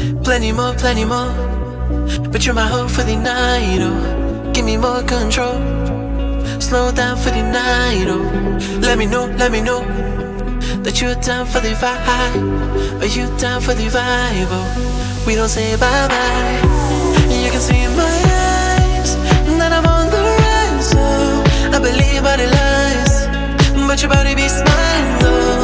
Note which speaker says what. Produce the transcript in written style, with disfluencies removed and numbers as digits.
Speaker 1: plenty more. But you're my hope for the night, oh. Give me more control. Slow down for the night, oh. Let me know that you're down for the vibe. Are you down for the vibe, oh? We don't say bye-bye. You can see in my eyes that I'm on the rise, oh. I believe all the lies, but your body be smiling, though.